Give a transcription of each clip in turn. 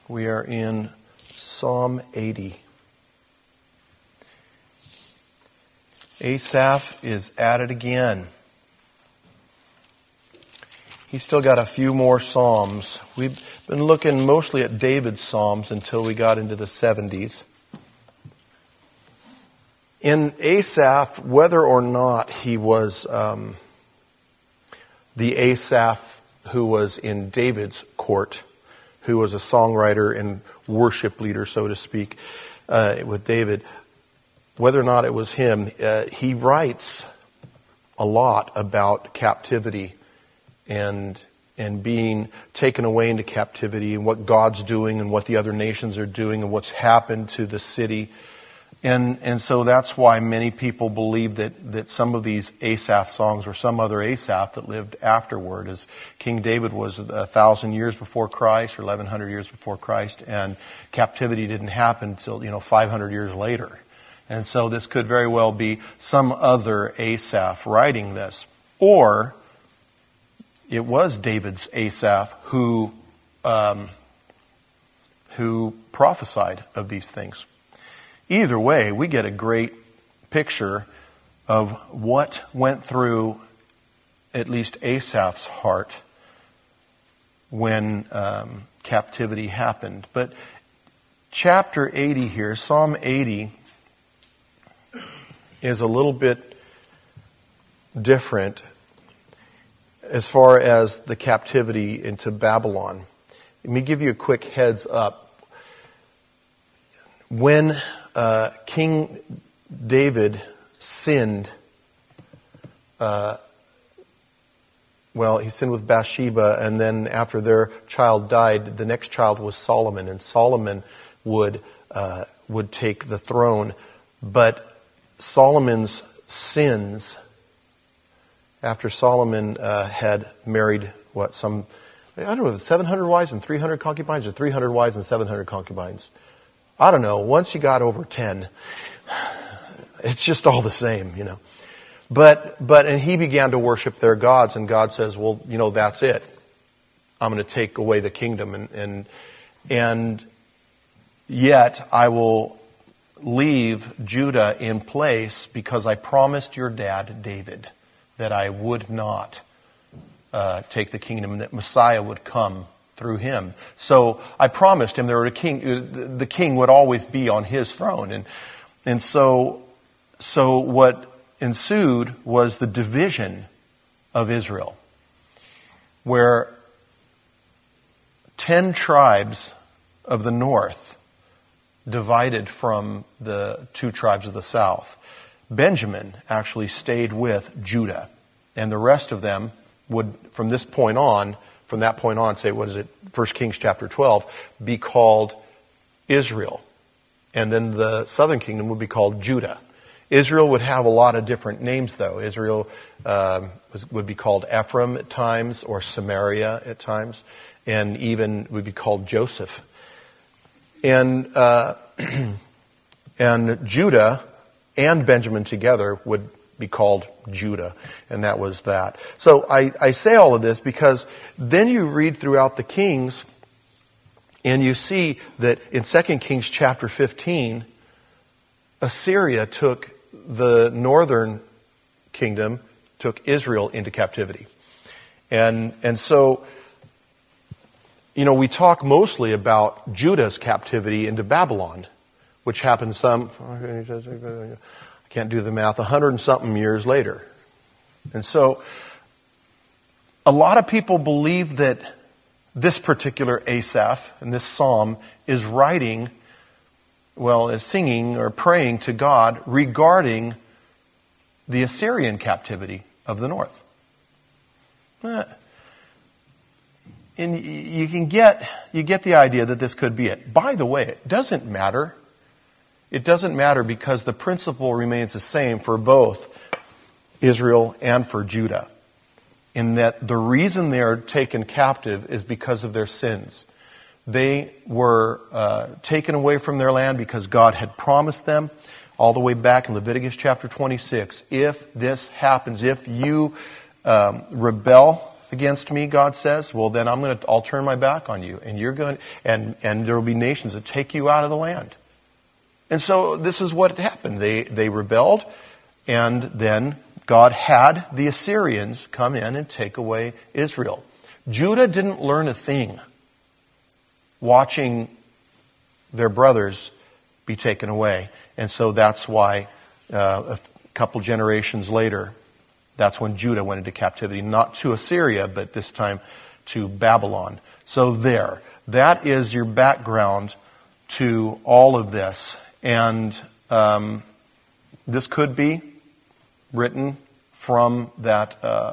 We are in Psalm 80. Asaph is at it again. He's still got a few more psalms. We've been looking mostly at David's psalms until we got into the 70s. In Asaph, whether or not he was the Asaph who was in David's court, who was a songwriter and worship leader, so to speak, with David, whether or not it was him, he writes a lot about captivity and being taken away into captivity and what God's doing and what the other nations are doing and what's happened to the city. And so that's why many people believe that some of these Asaph songs or some other Asaph that lived afterward, as King David was 1,000 years before Christ or 1,100 years before Christ, and captivity didn't happen until 500 years later. And so this could very well be some other Asaph writing this. Or it was David's Asaph who prophesied of these things. Either way, we get a great picture of what went through at least Asaph's heart when captivity happened. But chapter 80 here, Psalm 80, is a little bit different as far as the captivity into Babylon. Let me give you a quick heads up. When King David sinned, he sinned with Bathsheba, and then after their child died, the next child was Solomon, and Solomon would take the throne. But Solomon's sins, after Solomon had married, I don't know, it was 700 wives and 300 concubines, or 300 wives and 700 concubines. I don't know, once you got over 10, it's just all the same, and he began to worship their gods, and God says, well, that's it. I'm going to take away the kingdom, and yet I will leave Judah in place because I promised your dad, David, that I would not take the kingdom, that Messiah would come through him. So I promised him the king would always be on his throne. And so what ensued was the division of Israel, where 10 tribes of the north divided from the 2 tribes of the south. Benjamin actually stayed with Judah, and the rest of them would, from that point on, say, 1 Kings chapter 12, be called Israel. And then the southern kingdom would be called Judah. Israel would have a lot of different names, though. Israel would be called Ephraim at times, or Samaria at times, and even would be called Joseph. And Judah and Benjamin together would be called Judah, and that was that. So I say all of this because then you read throughout the Kings, and you see that in 2 Kings chapter 15, Assyria took the northern kingdom, took Israel into captivity. And so, we talk mostly about Judah's captivity into Babylon, which happened I can't do the math, 100 and something years later. And so a lot of people believe that this particular Asaph and this psalm is is singing or praying to God regarding the Assyrian captivity of the north. And you get the idea that this could be it. By the way, it doesn't matter. It doesn't matter because the principle remains the same for both Israel and for Judah, in that the reason they are taken captive is because of their sins. They were taken away from their land because God had promised them, all the way back in Leviticus chapter 26, if this happens, if you rebel against me, God says, well, then I'll turn my back on you, and and there will be nations that take you out of the land. And so this is what happened. They rebelled, and then God had the Assyrians come in and take away Israel. Judah didn't learn a thing watching their brothers be taken away. And so that's why a couple generations later, that's when Judah went into captivity, not to Assyria, but this time to Babylon. So that is your background to all of this. And this could be written from that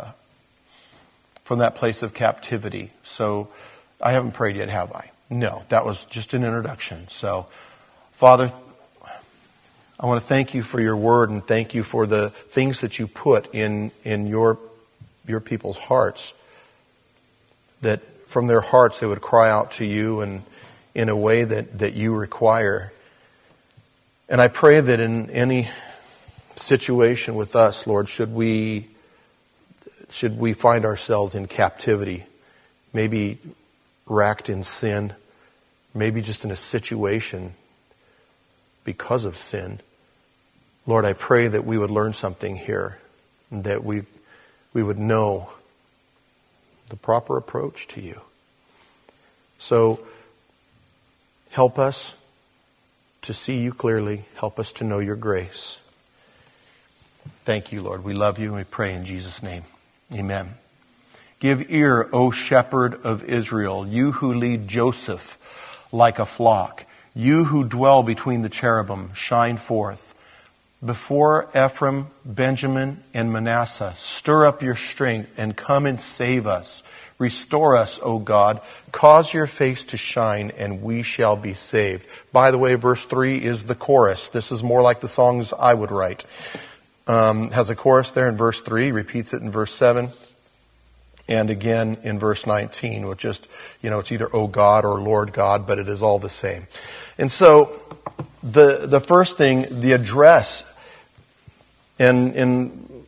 place of captivity. So I haven't prayed yet, have I? No, that was just an introduction. So, Father, I want to thank you for your word and thank you for the things that you put in your people's hearts, that from their hearts they would cry out to you and in a way that you require. And I pray that in any situation with us, Lord, should we find ourselves in captivity, maybe racked in sin, maybe just in a situation because of sin, Lord, I pray that we would learn something here, and that we would know the proper approach to you. So help us to see you clearly. Help us to know your grace. Thank you, Lord. We love you and we pray in Jesus' name. Amen. Give ear, O shepherd of Israel, you who lead Joseph like a flock. You who dwell between the cherubim, shine forth. Before Ephraim, Benjamin, and Manasseh, stir up your strength and come and save us. Restore us, O God. Cause your face to shine and we shall be saved. By the way, verse 3 is the chorus. This is more like the songs I would write. Has a chorus there in verse 3, repeats it in verse 7. And again in verse 19, which just, it's either O God or Lord God, but it is all the same. And so the first thing, the address, and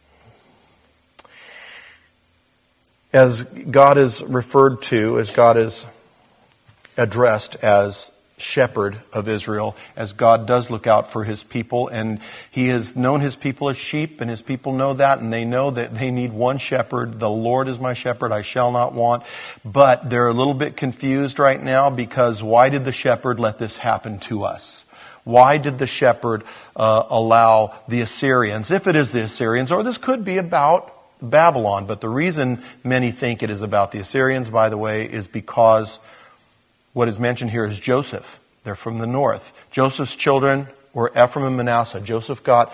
as God is referred to, as God is addressed as shepherd of Israel, as God does look out for his people, and he has known his people as sheep, and his people know that, and they know that they need one shepherd. The Lord is my shepherd, I shall not want. But they're a little bit confused right now, because why did the shepherd let this happen to us? Why did the shepherd allow the Assyrians, if it is the Assyrians, or this could be about Babylon, but the reason many think it is about the Assyrians, by the way, is because what is mentioned here is Joseph. They're from the north. Joseph's children were Ephraim and Manasseh. Joseph got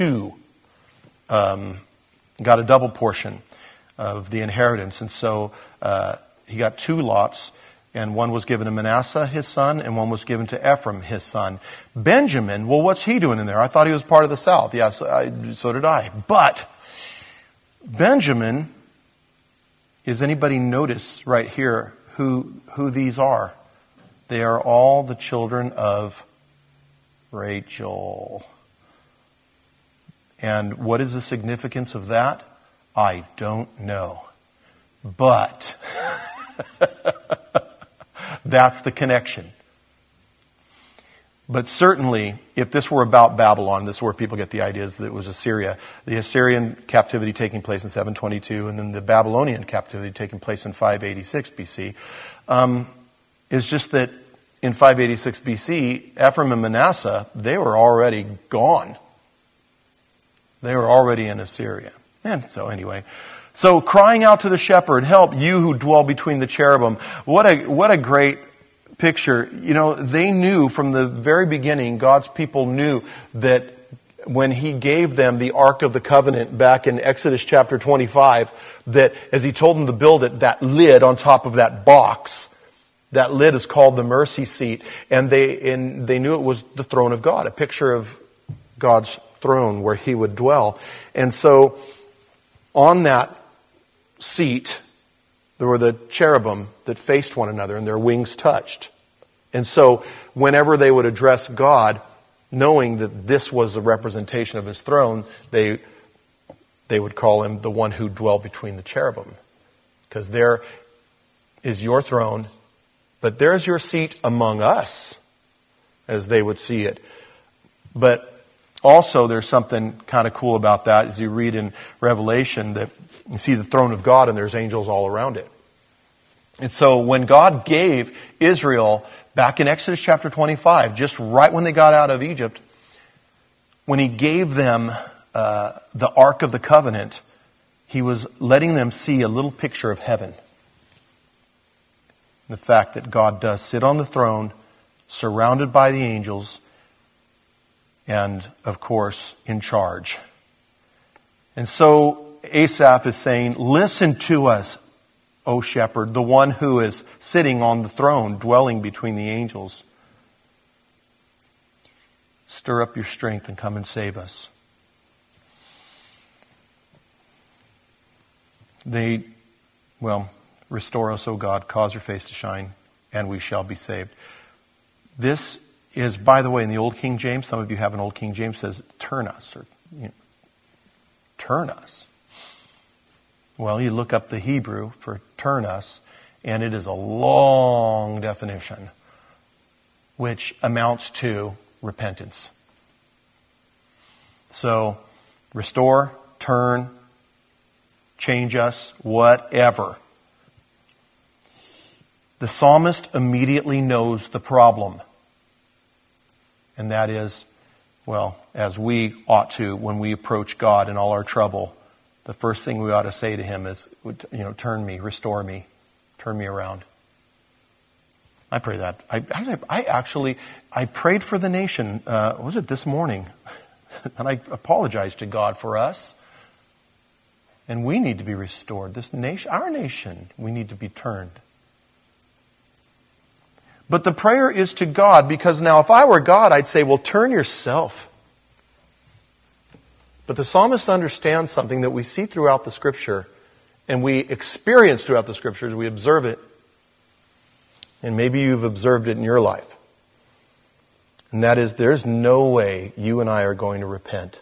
a double portion of the inheritance. And so he got 2 lots, and one was given to Manasseh, his son, and one was given to Ephraim, his son. Benjamin, well, what's he doing in there? I thought he was part of the south. Yes, so did I. But Benjamin, does anybody notice right here who these are? They are all the children of Rachel. And what is the significance of that? I don't know. But that's the connection. But certainly, if this were about Babylon, this is where people get the ideas that it was Assyria. The Assyrian captivity taking place in 722, and then the Babylonian captivity taking place in 586 BC, is just that in 586 BC, Ephraim and Manasseh, they were already gone. They were already in Assyria. And so anyway, so crying out to the shepherd, help you who dwell between the cherubim. What a great picture. They knew from the very beginning, God's people knew that when he gave them the Ark of the Covenant back in Exodus chapter 25, that as he told them to build it, that lid on top of that box, that lid is called the mercy seat, and they knew it was the throne of God, a picture of God's throne where he would dwell. And so on that seat, there were the cherubim that faced one another, and their wings touched. And so whenever they would address God, knowing that this was a representation of his throne, they would call him the one who dwelled between the cherubim. because there is your throne, but there's your seat among us, as they would see it. But also there's something kind of cool about that as you read in Revelation that you see the throne of God and there's angels all around it. And so when God gave Israel, back in Exodus chapter 25, just right when they got out of Egypt, when He gave them the Ark of the Covenant, He was letting them see a little picture of heaven. The fact that God does sit on the throne, surrounded by the angels, and, of course, in charge. And so Asaph is saying, listen to us, O shepherd, the one who is sitting on the throne, dwelling between the angels. Stir up your strength and come and save us. Restore us, O God, cause your face to shine, and we shall be saved. This is, by the way, in the Old King James, some of you have an Old King James, says, turn us, or turn us. Well, you look up the Hebrew for turn us, and it is a long definition, which amounts to repentance. So, restore, turn, change us, whatever. The psalmist immediately knows the problem. And that is, as we ought to when we approach God in all our trouble, the first thing we ought to say to Him is, turn me, restore me, turn me around. I pray that. I prayed for the nation, was it this morning? And I apologized to God for us. And we need to be restored. This nation, our nation, we need to be turned. But the prayer is to God, because now if I were God, I'd say, turn yourself. But the psalmist understands something that we see throughout the Scripture, and we experience throughout the Scriptures, we observe it. And maybe you've observed it in your life. And that is, there's no way you and I are going to repent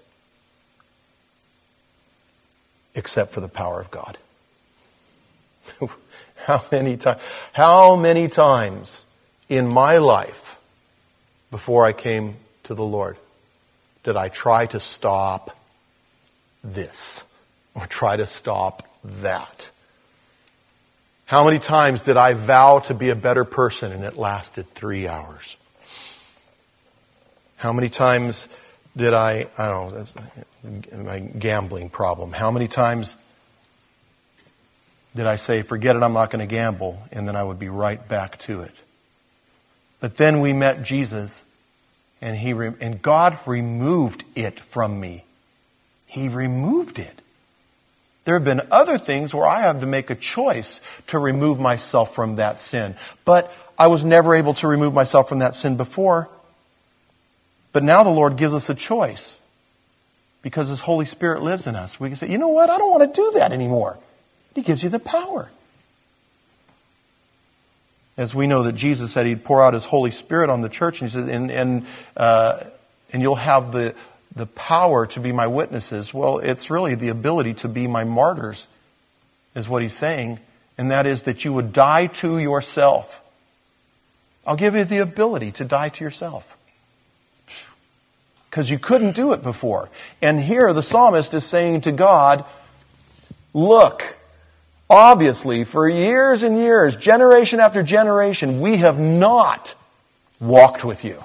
except for the power of God. How many times in my life before I came to the Lord did I try to stop this or try to stop that? How many times did I vow to be a better person and it lasted 3 hours? How many times did I don't know, my gambling problem. How many times did I say, forget it, I'm not going to gamble, and then I would be right back to it? But then we met Jesus, and God removed it from me. He removed it. There have been other things where I have to make a choice to remove myself from that sin. But I was never able to remove myself from that sin before. But now the Lord gives us a choice. Because His Holy Spirit lives in us. We can say, you know what? I don't want to do that anymore. He gives you the power. As we know that Jesus said He'd pour out His Holy Spirit on the church. And He said, and you'll have the power to be my witnesses. Well, it's really the ability to be my martyrs, is what He's saying. And that is that you would die to yourself. I'll give you the ability to die to yourself. Because you couldn't do it before. And here the psalmist is saying to God, look, obviously for years and years, generation after generation, we have not walked with you.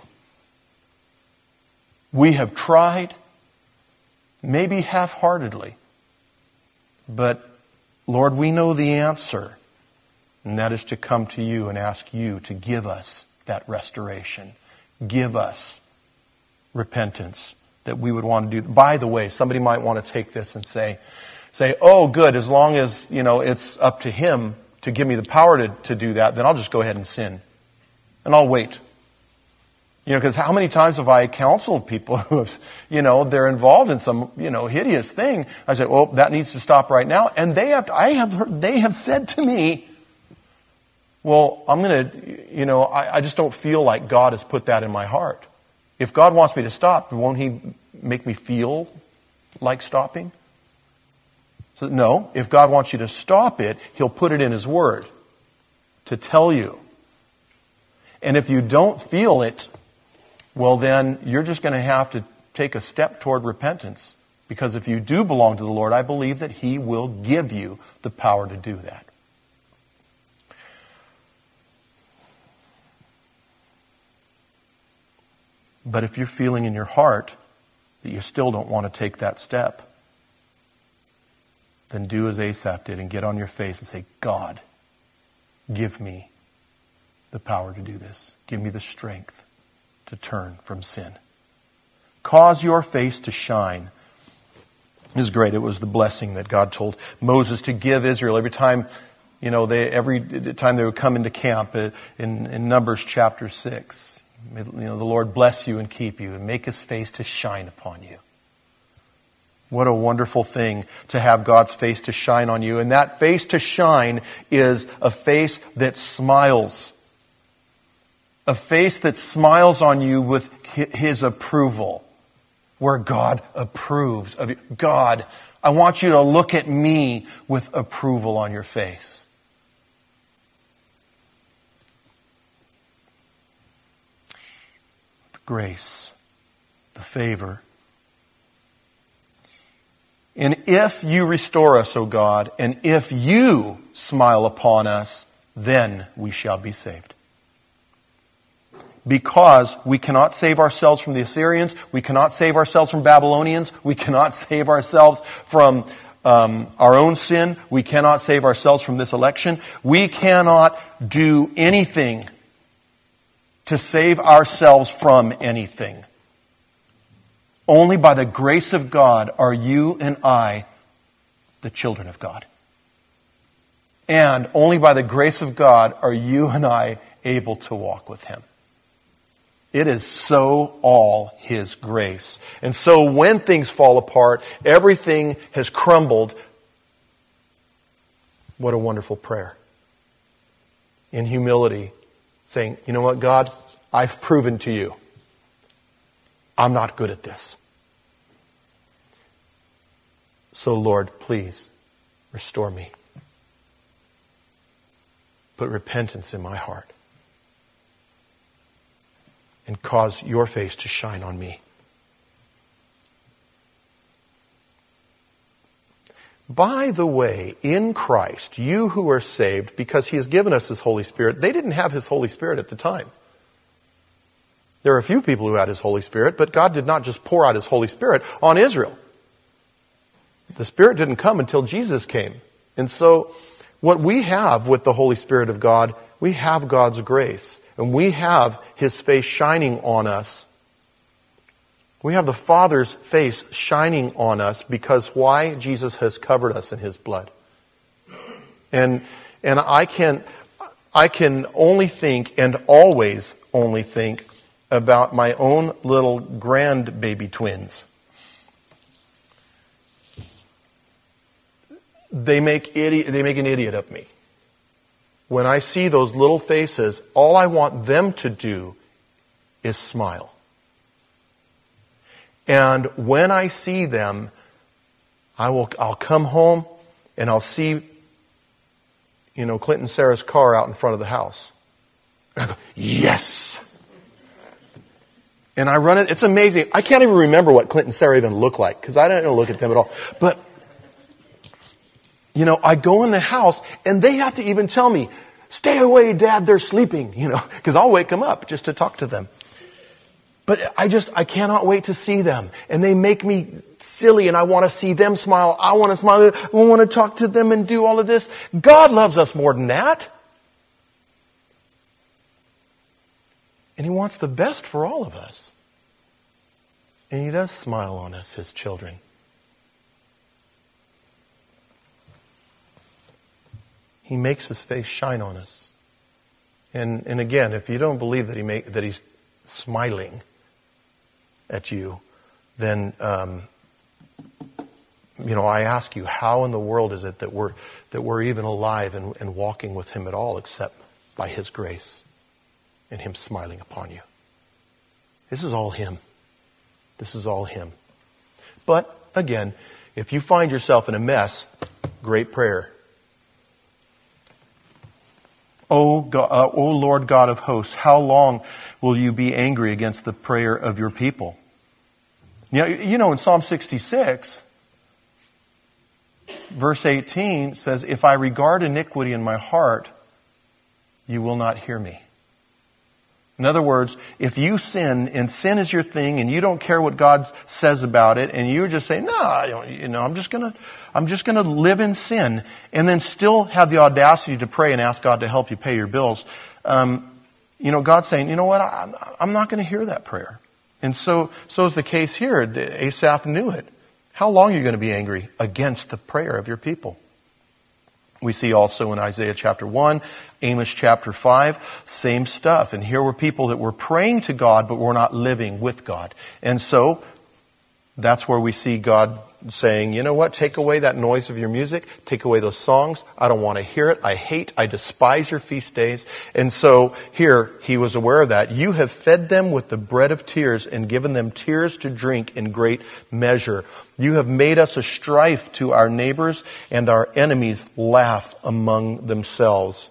We have tried, maybe half-heartedly. But Lord, we know the answer. And that is to come to you and ask you to give us that restoration. Give us repentance that we would want to do. By the way, somebody might want to take this and say, oh, good, as long as, it's up to Him to give me the power to do that, then I'll just go ahead and sin. And I'll wait. Because how many times have I counseled people who have, they're involved in some, hideous thing. I say, well, that needs to stop right now. And they have said to me, well, I'm going to, I just don't feel like God has put that in my heart. If God wants me to stop, won't He make me feel like stopping? So no, if God wants you to stop it, He'll put it in His Word to tell you. And if you don't feel it, well then you're just going to have to take a step toward repentance. Because if you do belong to the Lord, I believe that He will give you the power to do that. But if you're feeling in your heart that you still don't want to take that step, then do as Asaph did and get on your face and say, God, give me the power to do this. Give me the strength to turn from sin. Cause your face to shine. It was great. It was the blessing that God told Moses to give Israel every time, every time they would come into camp in Numbers chapter 6. The Lord bless you and keep you and make His face to shine upon you. What a wonderful thing to have God's face to shine on you. And that face to shine is a face that smiles. A face that smiles on you with His approval. Where God approves of you. God, I want you to look at me with approval on your face. The grace, the favor. And if you restore us, O God, and if you smile upon us, then we shall be saved. Because we cannot save ourselves from the Assyrians, we cannot save ourselves from Babylonians, we cannot save ourselves from our own sin, we cannot save ourselves from this election. We cannot do anything to save ourselves from anything. Only by the grace of God are you and I the children of God. And only by the grace of God are you and I able to walk with Him. It is so all His grace. And so when things fall apart, everything has crumbled. What a wonderful prayer. In humility, saying, you know what, God, I've proven to you, I'm not good at this. So Lord, please restore me. Put repentance in my heart. And cause your face to shine on me. By the way, in Christ, you who are saved, because He has given us His Holy Spirit, they didn't have His Holy Spirit at the time. There are a few people who had His Holy Spirit, but God did not just pour out His Holy Spirit on Israel. The Spirit didn't come until Jesus came. And so, what we have with the Holy Spirit of God, we have God's grace. And we have His face shining on us. We have the Father's face shining on us because why? Jesus has covered us in His blood. And I can only think and always only think about my own little grandbaby twins. They make an idiot of me. When I see those little faces, all I want them to do is smile. And when I see them, I'll come home and I'll see, Clint and Sarah's car out in front of the house. And I go, yes! And I run it. It's amazing. I can't even remember what Clint and Sarah even look like because I didn't look at them at all. But I go in the house and they have to even tell me, stay away, Dad, they're sleeping, because I'll wake them up just to talk to them. But I cannot wait to see them. And they make me silly and I want to see them smile. I want to smile. I want to talk to them and do all of this. God loves us more than that. And He wants the best for all of us. And He does smile on us, His children. He makes His face shine on us. And again, if you don't believe that He's smiling at you, then I ask you, how in the world is it that we're even alive and walking with Him at all, except by His grace and Him smiling upon you? This is all Him. This is all Him. But again, if you find yourself in a mess, Great prayer. O Lord God of hosts, how long will you be angry against the prayer of your people? You know, in Psalm 66, verse 18 says, if I regard iniquity in my heart, you will not hear me. In other words, if you sin, and sin is your thing, and you don't care what God says about it, and you just say, no, I'm just gonna live in sin, and then still have the audacity to pray and ask God to help you pay your bills, God's saying, you know what, I'm not going to hear that prayer. And so is the case here. Asaph knew it. How long are you going to be angry against the prayer of your people? We see also in Isaiah chapter 1, Amos chapter 5, same stuff. And here were people that were praying to God, but were not living with God. And so that's where we see God saying, you know what, take away that noise of your music, take away those songs. I don't want to hear it. I despise your feast days. And so here he was aware of that. You have fed them with the bread of tears and given them tears to drink in great measure. You have made us a strife to our neighbors, and our enemies laugh among themselves.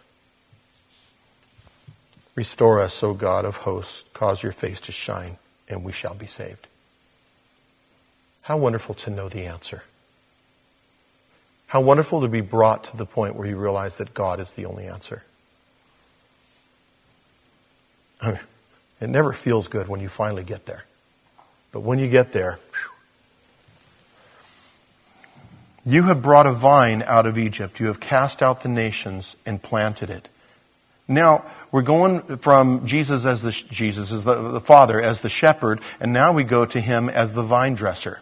Restore us, O God of hosts. Cause your face to shine, and we shall be saved. How wonderful to know the answer. How wonderful to be brought to the point where you realize that God is the only answer. I mean, it never feels good when you finally get there. But when you get there, you have brought a vine out of Egypt. You have cast out the nations and planted it. Now, we're going from Jesus as the Father, as the shepherd, and now we go to him as the vine dresser.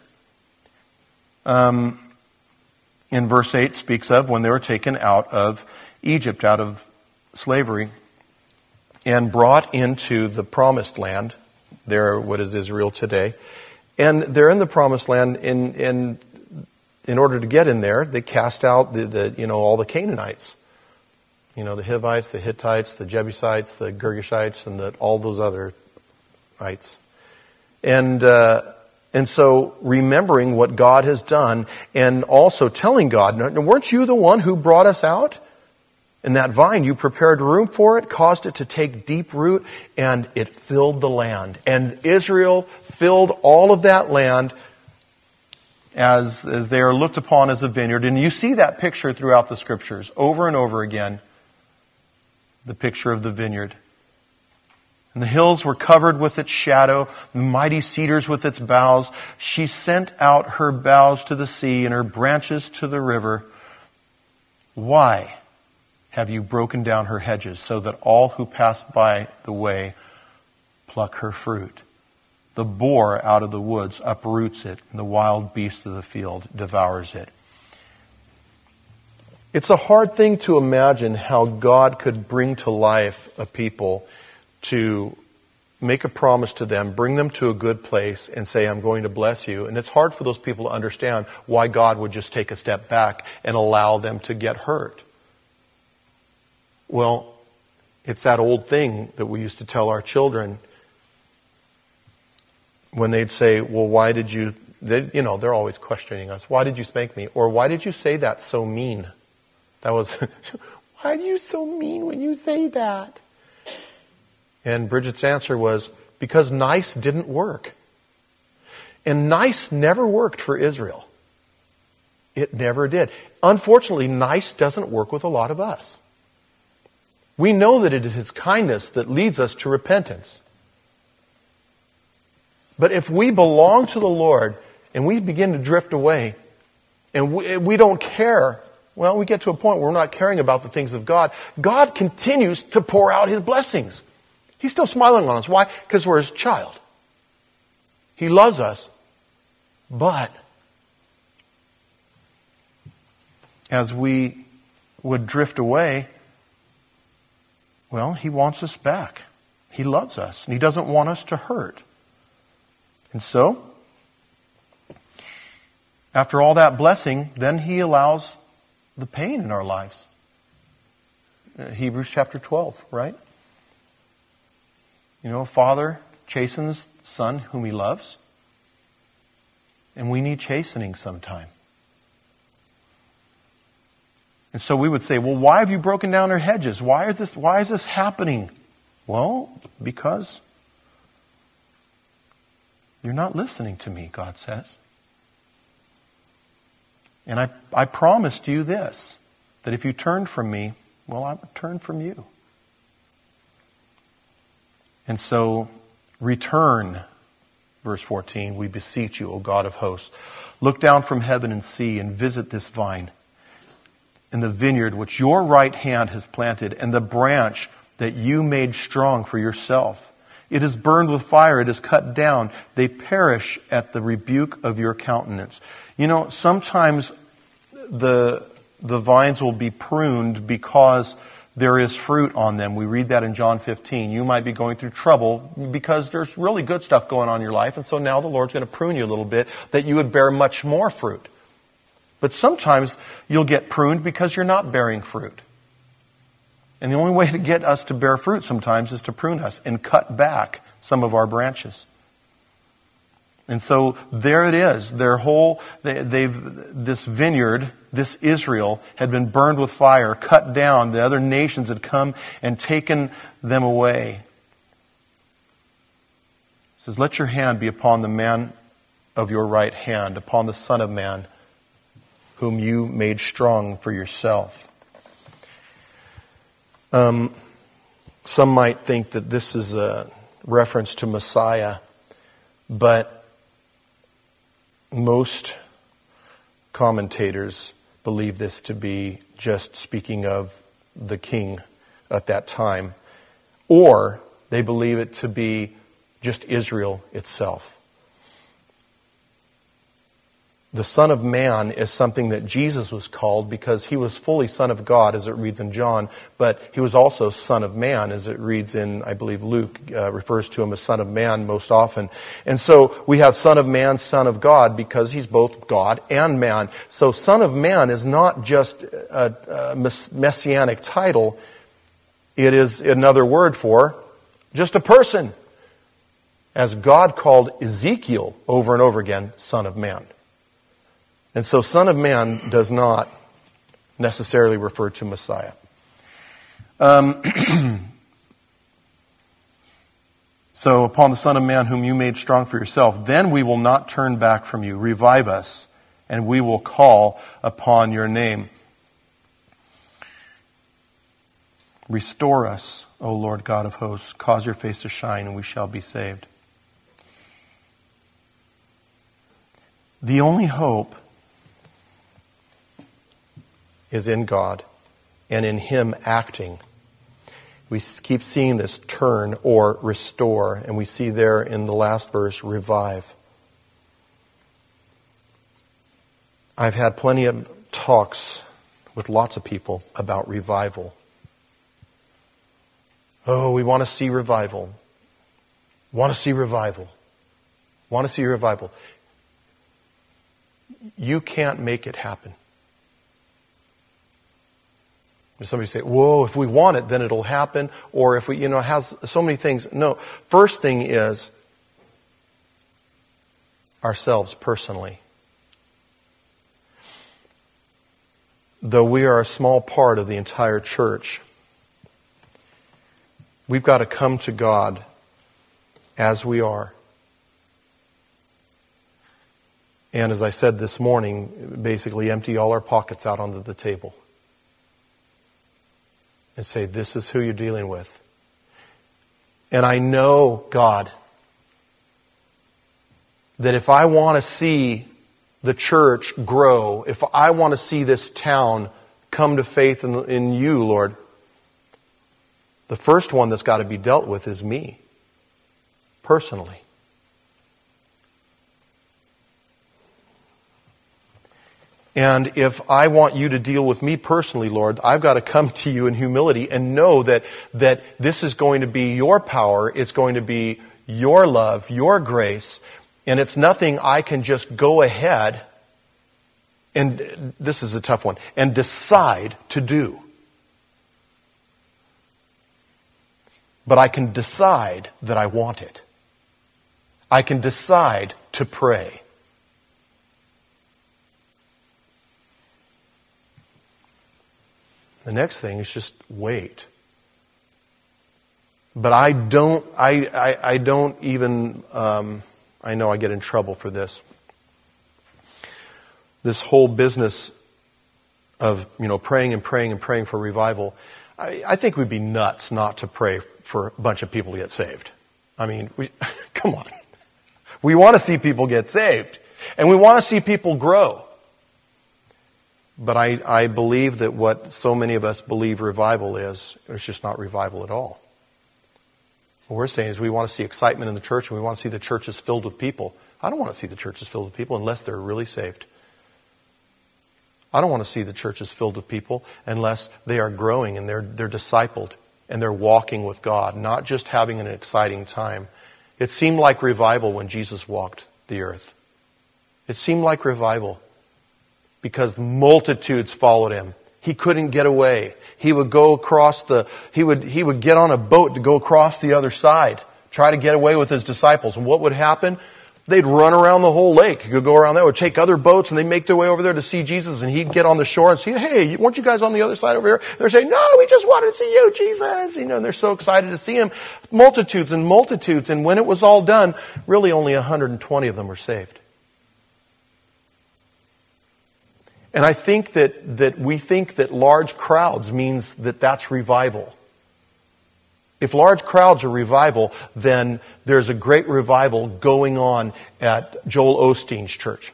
In verse 8 speaks of when they were taken out of Egypt, out of slavery, and brought into the promised land. There, what is Israel today. And they're in the promised land in order to get in there, they cast out all the Canaanites. The Hivites, the Hittites, the Jebusites, the Girgashites, and all those other ites. And so remembering what God has done, and also telling God, weren't you the one who brought us out? And that vine, you prepared room for it, caused it to take deep root, and it filled the land. And Israel filled all of that land as they are looked upon as a vineyard. And you see that picture throughout the Scriptures over and over again. The picture of the vineyard. And the hills were covered with its shadow, the mighty cedars with its boughs. She sent out her boughs to the sea and her branches to the river. Why have you broken down her hedges so that all who pass by the way pluck her fruit? The boar out of the woods uproots it, and the wild beast of the field devours it. It's a hard thing to imagine how God could bring to life a people to make a promise to them, bring them to a good place, and say, I'm going to bless you. And it's hard for those people to understand why God would just take a step back and allow them to get hurt. Well, it's that old thing that we used to tell our children when they'd say, well, why did you, they're always questioning us, why did you spank me? Or why did you say that so mean? That was, why are you so mean when you say that? And Bridget's answer was, because nice didn't work. And nice never worked for Israel. It never did. Unfortunately, nice doesn't work with a lot of us. We know that it is His kindness that leads us to repentance. But if we belong to the Lord and we begin to drift away and we don't care, well, we get to a point where we're not caring about the things of God. God continues to pour out His blessings. He's still smiling on us. Why? Because we're His child. He loves us. But as we would drift away, well, He wants us back. He loves us, and He doesn't want us to hurt. And so, after all that blessing, then He allows the pain in our lives. Hebrews chapter 12, right? A father chastens the son whom he loves. And we need chastening sometime. And so we would say, well, why have you broken down our hedges? Why is this happening? Well, because you're not listening to me, God says. And I promised you this, that if you turned from me, well, I would turn from you. And so, return, verse 14, we beseech you, O God of hosts. Look down from heaven and see and visit this vine and the vineyard which your right hand has planted and the branch that you made strong for yourself. It is burned with fire. It is cut down. They perish at the rebuke of your countenance. You know, sometimes the vines will be pruned because there is fruit on them. We read that in John 15. You might be going through trouble because there's really good stuff going on in your life, and so now the Lord's going to prune you a little bit that you would bear much more fruit. But sometimes you'll get pruned because you're not bearing fruit. And the only way to get us to bear fruit sometimes is to prune us and cut back some of our branches. And so there it is. This vineyard, this Israel, had been burned with fire, cut down. The other nations had come and taken them away. It says, let your hand be upon the man of your right hand, upon the Son of Man, whom you made strong for yourself. Some might think that this is a reference to Messiah, but most commentators believe this to be just speaking of the king at that time, or they believe it to be just Israel itself. The Son of Man is something that Jesus was called because he was fully Son of God, as it reads in John, but he was also Son of Man, as it reads in, I believe, Luke refers to him as Son of Man most often. And so we have Son of Man, Son of God, because he's both God and man. So Son of Man is not just a messianic title. It is another word for just a person. As God called Ezekiel over and over again, Son of Man. And so Son of Man does not necessarily refer to Messiah. So upon the Son of Man whom you made strong for yourself, then we will not turn back from you. Revive us, and we will call upon your name. Restore us, O Lord God of hosts. Cause your face to shine, and we shall be saved. The only hope is in God and in Him acting. We keep seeing this turn or restore, and we see there in the last verse, revive. I've had plenty of talks with lots of people about revival. Oh, we want to see revival. Want to see revival. Want to see revival. You can't make it happen. Somebody say, whoa, if we want it, then it'll happen. Or if we, it has so many things. No. First thing is ourselves personally. Though we are a small part of the entire church, we've got to come to God as we are. And as I said this morning, basically empty all our pockets out onto the table. And say, this is who you're dealing with. And I know, God, that if I want to see the church grow, if I want to see this town come to faith in you, Lord, the first one that's got to be dealt with is me, personally. And if I want you to deal with me personally, Lord, I've got to come to you in humility and know that this is going to be your power, it's going to be your love, your grace, and it's nothing I can just go ahead, and this is a tough one, and decide to do. But I can decide that I want it. I can decide to pray. The next thing is just wait. But I don't even, I know I get in trouble for this. This whole business of, praying and praying and praying for revival, I think we'd be nuts not to pray for a bunch of people to get saved. I mean, come on. We want to see people get saved. And we want to see people grow. But I believe that what so many of us believe revival is, it's just not revival at all. What we're saying is we want to see excitement in the church and we want to see the churches filled with people. I don't want to see the churches filled with people unless they're really saved. I don't want to see the churches filled with people unless they are growing and they're discipled and they're walking with God, not just having an exciting time. It seemed like revival when Jesus walked the earth. It seemed like revival because multitudes followed him. He couldn't get away. He would go across he would get on a boat to go across the other side, try to get away with his disciples. And what would happen? They'd run around the whole lake. He could go around there, would take other boats, and they'd make their way over there to see Jesus. And he'd get on the shore and say, hey, weren't you guys on the other side over here? They're saying, no, we just wanted to see you, Jesus. And they're so excited to see him. Multitudes and multitudes. And when it was all done, really only 120 of them were saved. And I think that we think that large crowds means that that's revival. If large crowds are revival, then there's a great revival going on at Joel Osteen's church.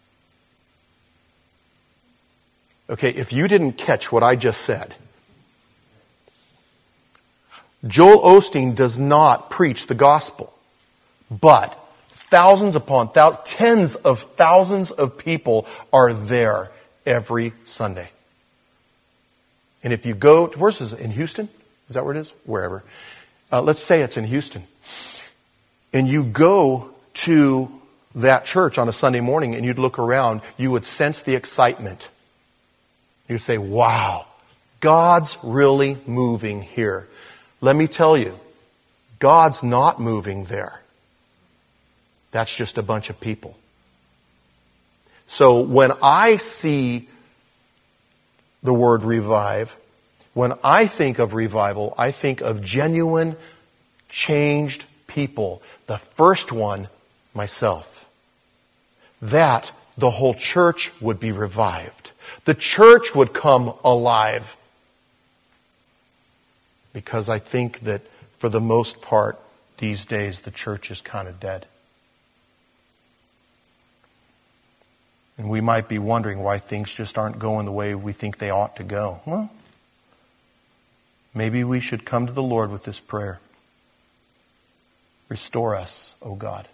Okay, if you didn't catch what I just said, Joel Osteen does not preach the gospel, but thousands upon thousands, tens of thousands of people are there every Sunday. And if you go, where's this, in Houston? Is that where it is? Wherever. Let's say it's in Houston. And you go to that church on a Sunday morning and you'd look around, you would sense the excitement. You'd say, wow, God's really moving here. Let me tell you, God's not moving there. That's just a bunch of people. So when I see the word revive, when I think of revival, I think of genuine, changed people. The first one, myself. That the whole church would be revived. The church would come alive. Because I think that for the most part, these days, the church is kind of dead. And we might be wondering why things just aren't going the way we think they ought to go. Well, maybe we should come to the Lord with this prayer. Restore us, O God.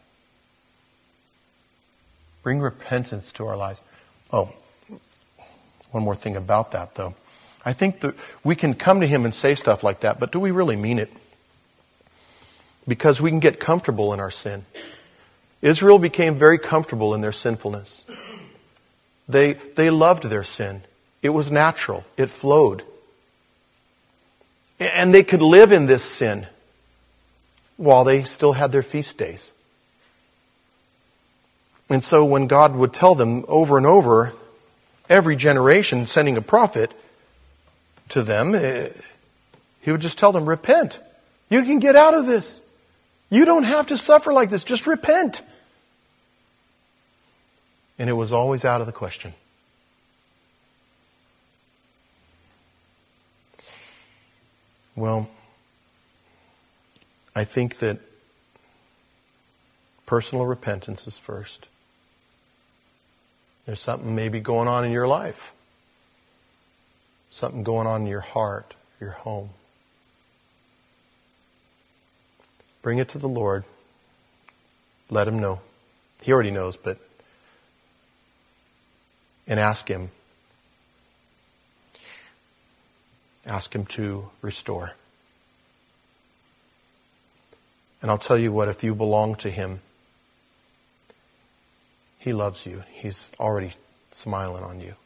Bring repentance to our lives. Oh, one more thing about that, though. I think that we can come to Him and say stuff like that, but do we really mean it? Because we can get comfortable in our sin. Israel became very comfortable in their sinfulness. They loved their sin. It was natural. It flowed. And they could live in this sin while they still had their feast days. And so when God would tell them over and over, every generation sending a prophet to them, He would just tell them, repent. You can get out of this. You don't have to suffer like this. Just repent. And it was always out of the question. Well, I think that personal repentance is first. There's something maybe going on in your life. Something going on in your heart, your home. Bring it to the Lord. Let Him know. He already knows, but and ask Him. Ask Him to restore. And I'll tell you what, if you belong to Him, He loves you. He's already smiling on you.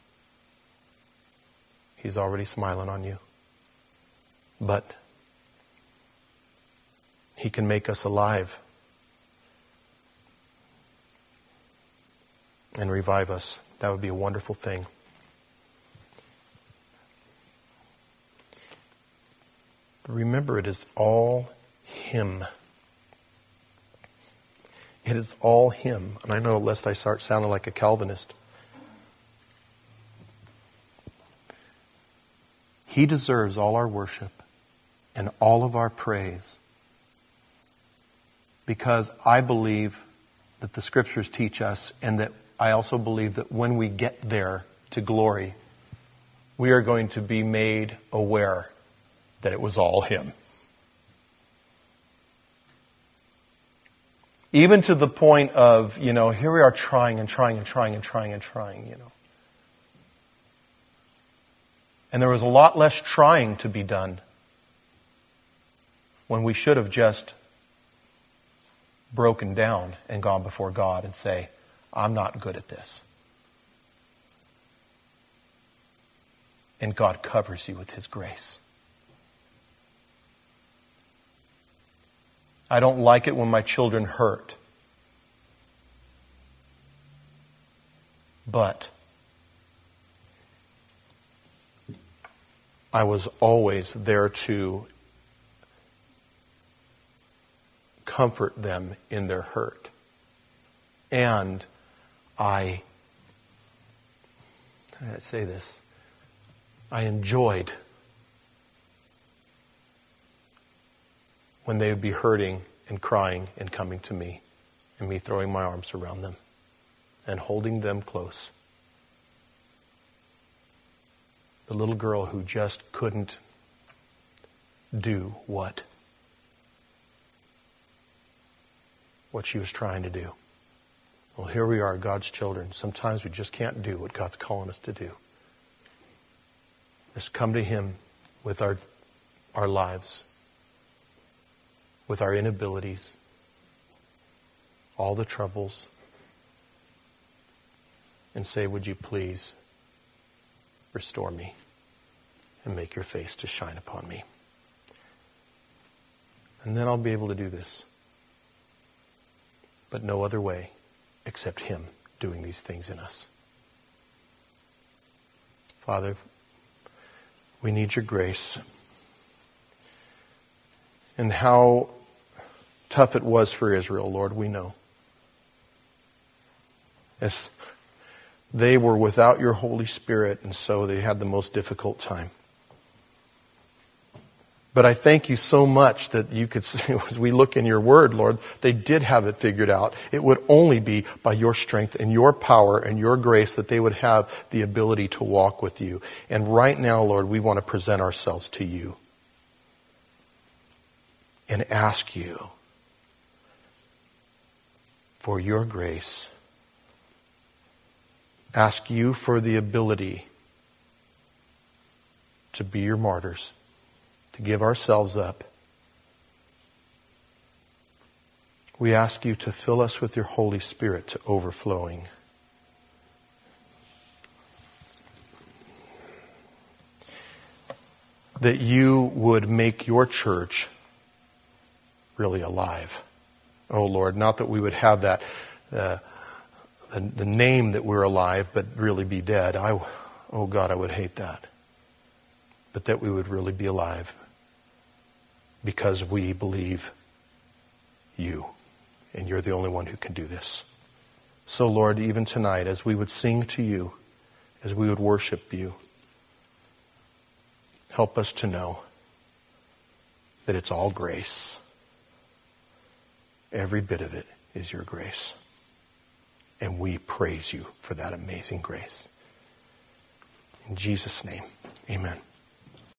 He's already smiling on you. But He can make us alive and revive us. That would be a wonderful thing. But remember, it is all Him. It is all Him. And I know, lest I start sounding like a Calvinist, He deserves all our worship and all of our praise, because I believe that the Scriptures teach us, and that I also believe that when we get there to glory, we are going to be made aware that it was all Him. Even to the point of, here we are trying and trying and trying and trying and trying, And there was a lot less trying to be done when we should have just broken down and gone before God and say, I'm not good at this. And God covers you with His grace. I don't like it when my children hurt. But I was always there to comfort them in their hurt. And how did I say this? I enjoyed when they would be hurting and crying and coming to me, and me throwing my arms around them and holding them close. The little girl who just couldn't do what she was trying to do. Well, here we are, God's children. Sometimes we just can't do what God's calling us to do. Let's come to Him with our lives, with our inabilities, all the troubles, and say, would you please restore me and make your face to shine upon me. And then I'll be able to do this. But no other way except Him doing these things in us. Father, we need your grace. And how tough it was for Israel, Lord, we know. As they were without your Holy Spirit, and so they had the most difficult time. But I thank you so much that you could see, as we look in your word, Lord, they did have it figured out. It would only be by your strength and your power and your grace that they would have the ability to walk with you. And right now, Lord, we want to present ourselves to you and ask you for your grace. Ask you for the ability to be your martyrs, to give ourselves up. We ask you to fill us with your Holy Spirit to overflowing. That you would make your church really alive. Oh Lord, not that we would have that the name that we're alive, but really be dead. Oh God, I would hate that. But that we would really be alive because we believe you, and you're the only one who can do this. So Lord, even tonight, as we would sing to you, as we would worship you, help us to know that it's all grace. Every bit of it is your grace. And we praise you for that amazing grace. In Jesus' name, amen.